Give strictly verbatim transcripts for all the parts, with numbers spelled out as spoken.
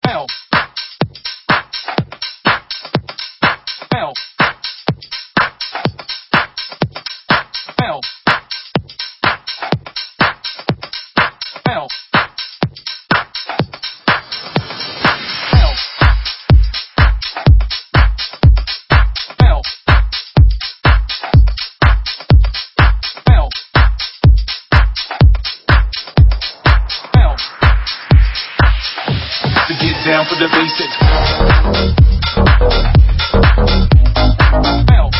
Hell. Hell. Hell. Hell. Down for the basics. Hell.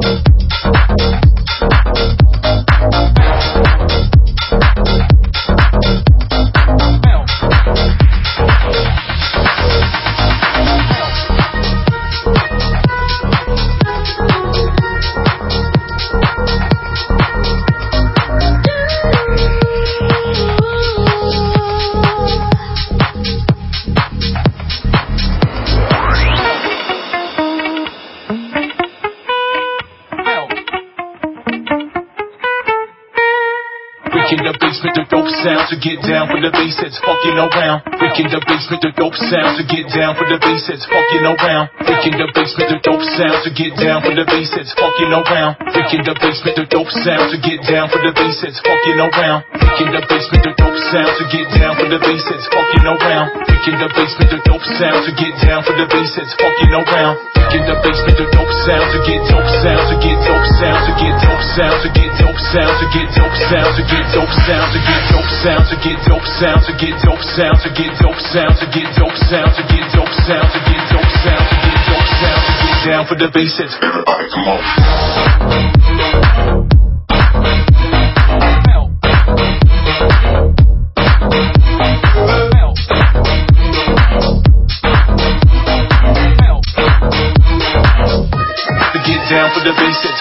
Hell. In the basement, the dope sounds to get down for the basics, fucking around. Break in the basement, the dope sounds to get down for the basics, fucking around. Break in the basement, the dope sounds to get down for the basics, fucking around. Break in the basement, the dope sounds to get down for the basics, fucking around. Break in the basement, the dope sounds to get down for the basics, fucking around. Break in the basement, the dope sounds to get down for the basics, fucking around. Break in the basement, the dope sounds to get dope sounds to get dope sounds to get dope sounds to get dope sounds to get dope sounds to get dope sounds to get dope sounds to get dope sounds to get dope sounds to get dope sounds to get dope sounds to get dope sounds to get dope sounds to get dope sounds to get down for the basics. Everybody come on. Down for the basics.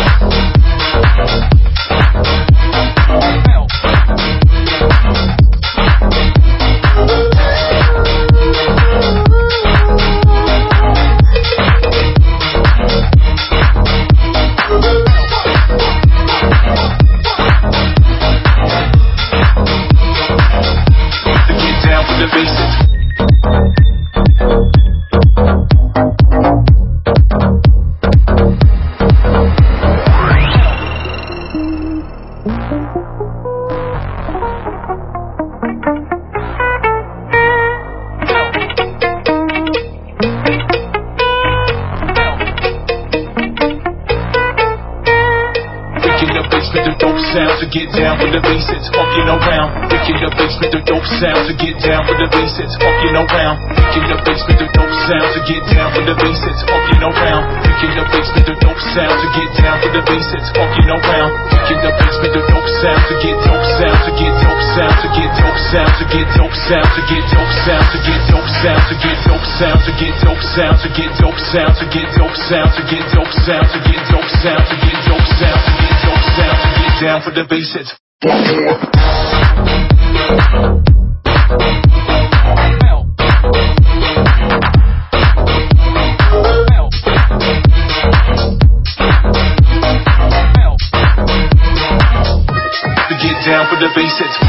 Sounds to get down for the basics, fucking around. Break in the basement, the dope sounds to get down for the basics, fucking around. Break in the basement, the dope sounds to get down for the basics, fucking around. Break in the basement, the dope sounds to get down for the basics, fucking around. Break in the basement, the dope sounds to get dope sounds to get dope sounds to get dope sounds to get dope sounds to get dope sounds to get dope sounds to get dope sounds to get dope sounds to get dope sounds to get dope sounds to get dope sounds to get dope sounds to get dope sounds to get dope sounds to get down for the basics. One more. Down for the basics.